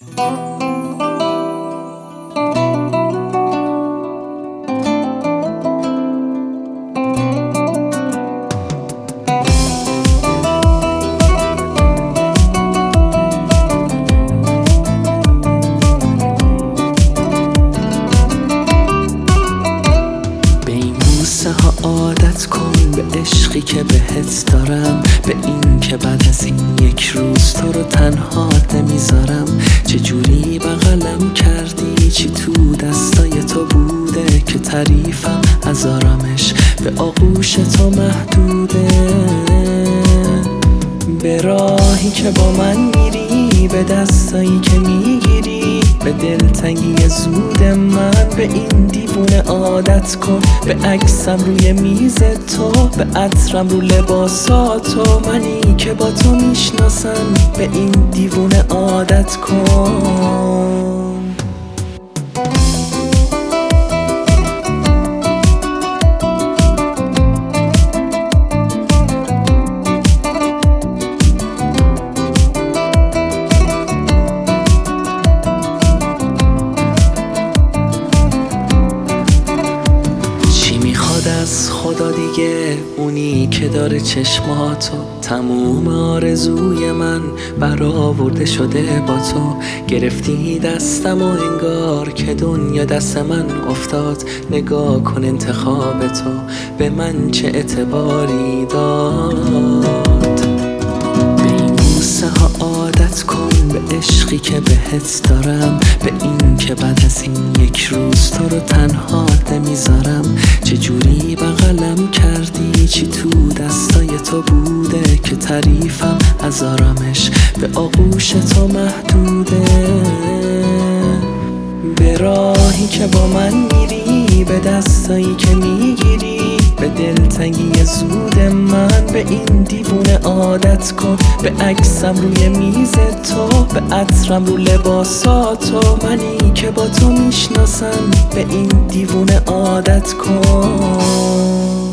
عادت کن به عشقی که بهت دارم، به این که بعد از این یک روز تو رو تنها نمیذارم. چجوری بغلم کردی، چی تو دستای تو بوده که تعریفم از آرامش به آغوش تو محدوده. به راهی که با من میری، به دستایی که میگیری، به دلتنگی زود من، به این دیوونه عادت کن. به عکسم روی میز تو، به عطرم رو لباساتو، منی که با تو میشناسم، به این دیوونه عادت کن. از خدا دیگه، اونی که داره چشماتو، تموم آرزوی من برآورده شده با تو. گرفتی دستم و انگار که دنیا دست من افتاد. نگاه کن انتخاب تو به من چه اعتباری داد. به این بوسه ها عادت کن، به عشقی که بهت دارم، به این که بعد از این یک روز تو رو تنها نمیذارم. چجوری بغلم کردی، چی تو دستای تو بوده که تعریفم از آرامش به آغوش تو محدوده. به راهی که با من میری، به دستایی که میگیری، به دلتنگی زود من، به این دیوونه عادت کن. به عکسم روی میز تو، به عطرم رو لباساتو، منی که با تو میشناسم، به این دیوونه عادت کن.